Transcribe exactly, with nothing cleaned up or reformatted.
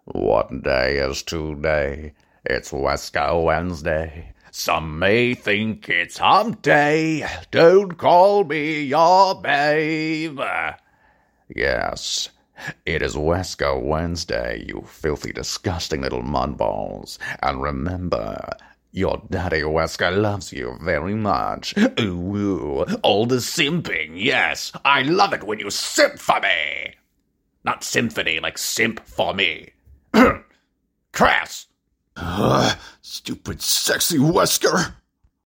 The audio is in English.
What day is today? It's Wesker Wednesday. Some may think it's hump day. Don't call me your babe. Yes, it is Wesker Wednesday, you filthy, disgusting little mudballs. And remember, your daddy Wesker loves you very much. Ooh, ooh, all the simping, yes. I love it when you simp for me. Not symphony, like simp for me. Crass. Uh, stupid sexy Wesker.